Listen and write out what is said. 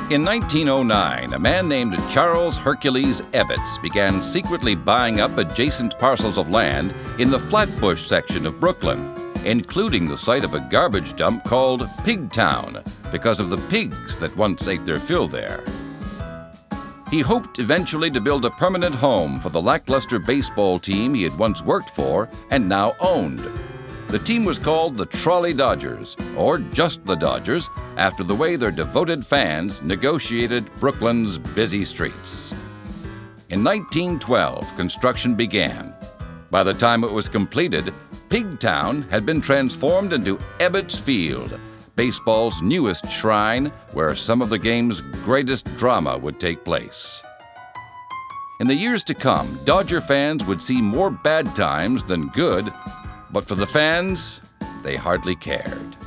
In 1909, a man named Charles Hercules Evetts began secretly buying up adjacent parcels of land in the Flatbush section of Brooklyn, including the site of a garbage dump called Pigtown because of the pigs that once ate their fill there. He hoped eventually to build a permanent home for the lackluster baseball team he had once worked for and now owned. The team was called the Trolley Dodgers, or just the Dodgers, after the way their devoted fans negotiated Brooklyn's busy streets. In 1912, construction began. By the time it was completed, Pigtown had been transformed into Ebbets Field, baseball's newest shrine where some of the game's greatest drama would take place. In the years to come, Dodger fans would see more bad times than good, but for the fans, they hardly cared.